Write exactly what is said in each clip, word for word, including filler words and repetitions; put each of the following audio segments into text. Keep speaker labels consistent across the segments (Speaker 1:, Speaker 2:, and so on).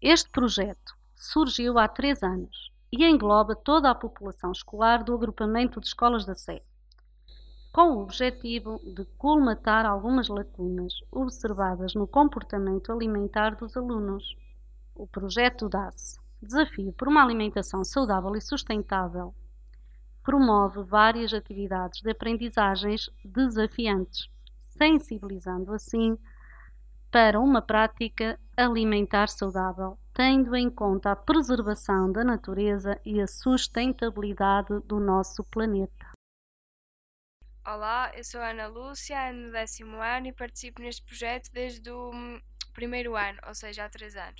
Speaker 1: Este projeto surgiu há três anos e engloba toda a população escolar do agrupamento de escolas da Sé, com o objetivo de colmatar algumas lacunas observadas no comportamento alimentar dos alunos. O projeto D A S, Desafio por uma Alimentação Saudável e Sustentável, promove várias atividades de aprendizagens desafiantes, sensibilizando assim para uma prática alimentar saudável, tendo em conta a preservação da natureza e a sustentabilidade do nosso planeta.
Speaker 2: Olá, eu sou a Ana Lúcia, ando no décimo ano e participo neste projeto desde o hum, primeiro ano, ou seja, há três anos.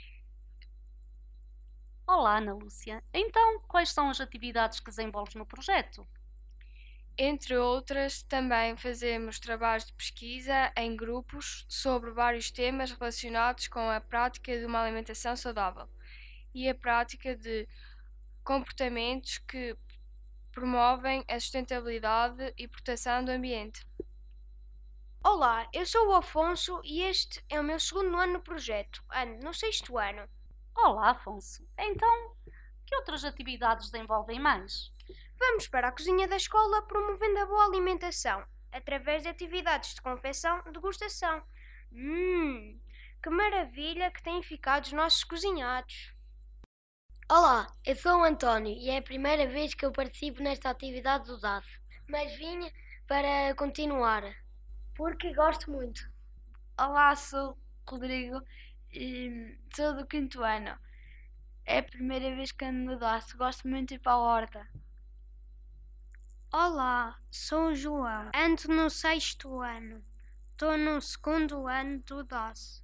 Speaker 1: Olá, Ana Lúcia. Então, quais são as atividades que desenvolves no projeto?
Speaker 2: Entre outras, também fazemos trabalhos de pesquisa em grupos sobre vários temas relacionados com a prática de uma alimentação saudável e a prática de comportamentos que promovem a sustentabilidade e proteção do ambiente.
Speaker 3: Olá, eu sou o Afonso e este é o meu segundo ano no projeto, ando no sexto ano.
Speaker 1: Olá, Afonso. Então, que outras atividades desenvolvem mais?
Speaker 3: Vamos para a cozinha da escola promovendo a boa alimentação, através de atividades de confecção e degustação. Hum, que maravilha que têm ficado os nossos cozinhados.
Speaker 4: Olá, eu sou o António e é a primeira vez que eu participo nesta atividade do D A S, mas vim para continuar, porque gosto muito.
Speaker 5: Olá, sou o Rodrigo e sou do quinto ano. É a primeira vez que ando no D A S, gosto muito de ir para a horta.
Speaker 6: Olá, sou o João, ando no sexto ano. Estou no segundo ano do D A S.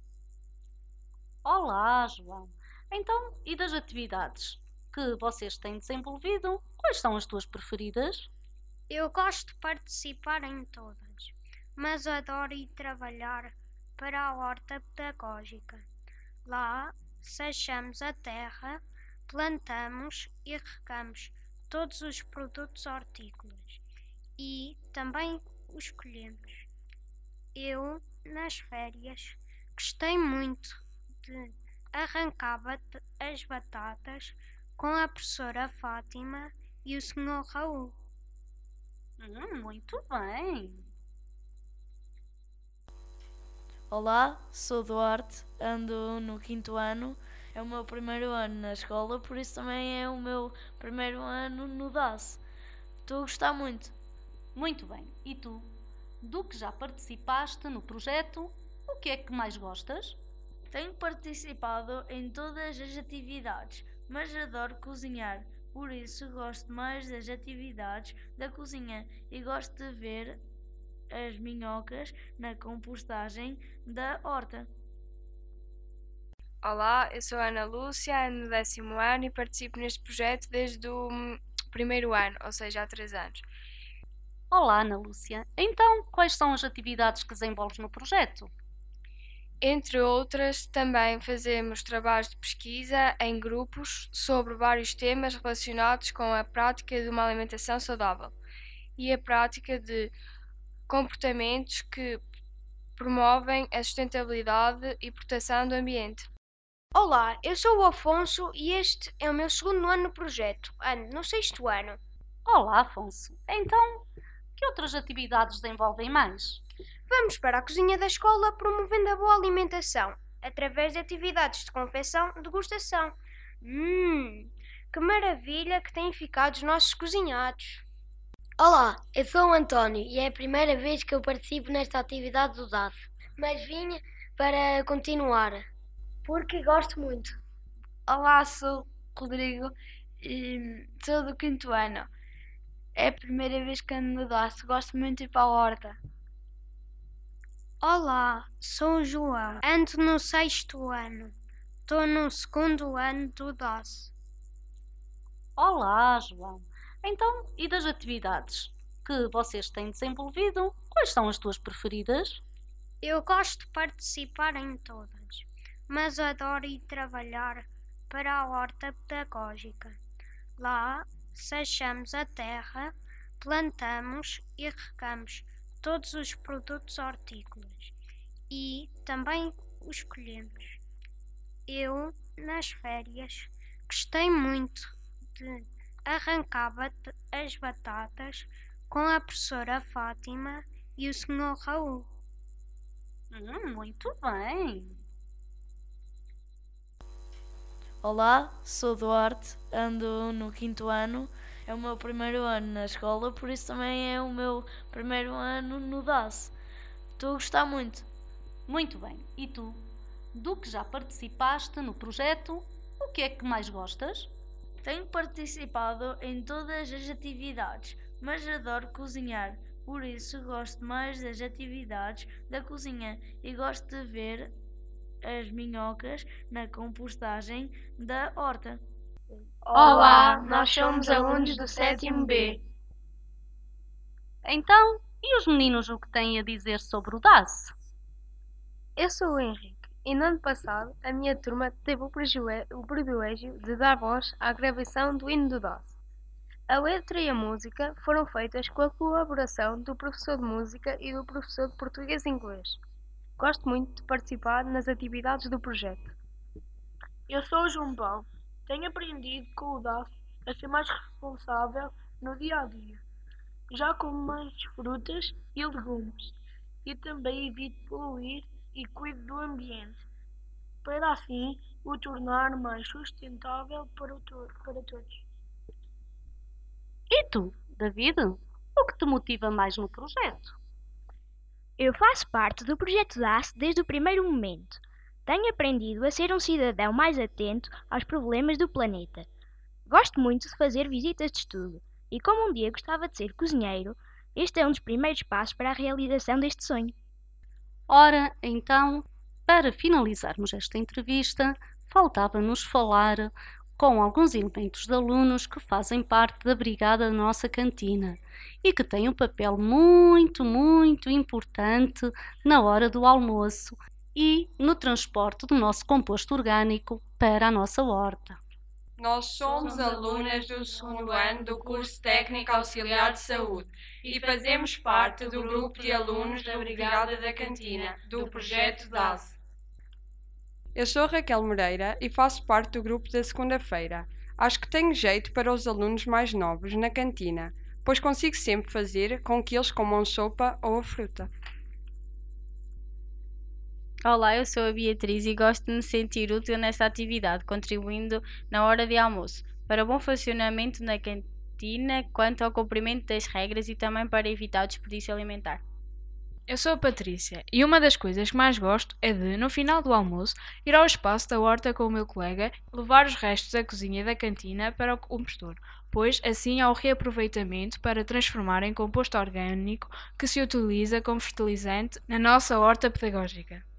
Speaker 1: Olá, João. Então, e das atividades que vocês têm desenvolvido, quais são as tuas preferidas?
Speaker 6: Eu gosto de participar em todas, mas adoro ir trabalhar para a horta pedagógica. Lá, sachamos a terra, plantamos e regamos todos os produtos hortícolas e também os colhemos. Eu, nas férias, gostei muito de arrancar bat- as batatas com a professora Fátima e o senhor Raul.
Speaker 1: Hum, muito bem.
Speaker 5: Olá, sou Duarte, ando no quinto ano. É o meu primeiro ano na escola, por isso também é o meu primeiro ano no D A S. Estou a gostar muito.
Speaker 1: Muito bem. E tu? Do que já participaste no projeto, o que é que mais gostas?
Speaker 5: Tenho participado em todas as atividades, mas adoro cozinhar. Por isso gosto mais das atividades da cozinha e gosto de ver as minhocas na compostagem da horta.
Speaker 2: Olá, eu sou a Ana Lúcia, ando no décimo ano e participo neste projeto desde o hum, primeiro ano, ou seja, há três anos.
Speaker 1: Olá, Ana Lúcia. Então, quais são as atividades que desenvolves no projeto?
Speaker 2: Entre outras, também fazemos trabalhos de pesquisa em grupos sobre vários temas relacionados com a prática de uma alimentação saudável e a prática de comportamentos que promovem a sustentabilidade e proteção do ambiente.
Speaker 3: Olá, eu sou o Afonso e este é o meu segundo ano no projeto, ando no sexto ano.
Speaker 1: Olá, Afonso. Então, que outras atividades desenvolvem mais?
Speaker 3: Vamos para a cozinha da escola promovendo a boa alimentação, através de atividades de confecção e degustação. Hum, que maravilha que têm ficado os nossos cozinhados.
Speaker 4: Olá, eu sou o António e é a primeira vez que eu participo nesta atividade do D A S, mas vim para continuar, porque gosto muito.
Speaker 5: Olá, sou o Rodrigo e sou do quinto ano. É a primeira vez que ando no D A S, gosto muito de ir para a horta.
Speaker 6: Olá, sou o João, ando no sexto ano. Estou no segundo ano do D A S.
Speaker 1: Olá, João. Então, e das atividades que vocês têm desenvolvido, quais são as tuas preferidas?
Speaker 6: Eu gosto de participar em todas, mas adoro ir trabalhar para a horta pedagógica. Lá, sachamos a terra, plantamos e regamos todos os produtos hortícolas e também os colhemos. Eu, nas férias, gostei muito de arrancar bat- as batatas com a professora Fátima e o senhor Raul.
Speaker 1: Hum, muito bem.
Speaker 5: Olá, sou Duarte, ando no quinto ano, é o meu primeiro ano na escola, por isso também é o meu primeiro ano no D A S. Estou a gostar muito.
Speaker 1: Muito bem. E tu? Do que já participaste no projeto, o que é que mais gostas?
Speaker 5: Tenho participado em todas as atividades, mas adoro cozinhar, por isso gosto mais das atividades da cozinha e gosto de ver as minhocas na compostagem da horta.
Speaker 3: Olá, nós somos alunos do sétimo B.
Speaker 1: Então, e os meninos o que têm a dizer sobre o D A S?
Speaker 3: Eu sou o Henrique e no ano passado a minha turma teve o privilé- o privilégio de dar voz à gravação do hino do D A S. A letra e a música foram feitas com a colaboração do professor de música e do professor de português e inglês. Gosto muito de participar nas atividades do projeto.
Speaker 7: Eu sou o João Paulo. Tenho aprendido com o D A S a ser mais responsável no dia a dia. Já como mais frutas e legumes e também evito poluir e cuido do ambiente, para assim o tornar mais sustentável para, o to- para todos.
Speaker 1: E tu, David? O que te motiva mais no projeto?
Speaker 8: Eu faço parte do projeto D A S desde o primeiro momento. Tenho aprendido a ser um cidadão mais atento aos problemas do planeta. Gosto muito de fazer visitas de estudo e, como um dia gostava de ser cozinheiro, este é um dos primeiros passos para a realização deste sonho.
Speaker 1: Ora, então, para finalizarmos esta entrevista, faltava-nos falar com alguns elementos de alunos que fazem parte da brigada da nossa cantina e que têm um papel muito, muito importante na hora do almoço e no transporte do nosso composto orgânico para a nossa horta.
Speaker 9: Nós somos alunas do segundo ano do curso Técnico Auxiliar de Saúde e fazemos parte do grupo de alunos da Brigada da Cantina, do projeto D A S.
Speaker 2: Eu sou Raquel Moreira e faço parte do grupo da segunda-feira. Acho que tenho jeito para os alunos mais novos na cantina, pois consigo sempre fazer com que eles comam sopa ou a fruta.
Speaker 10: Olá, eu sou a Beatriz e gosto de me sentir útil nesta atividade, contribuindo na hora de almoço, para o bom funcionamento na cantina, quanto ao cumprimento das regras e também para evitar o desperdício alimentar.
Speaker 11: Eu sou a Patrícia e uma das coisas que mais gosto é de, no final do almoço, ir ao espaço da horta com o meu colega e levar os restos da cozinha e da cantina para o compostor, pois assim há o reaproveitamento para transformar em composto orgânico que se utiliza como fertilizante na nossa horta pedagógica.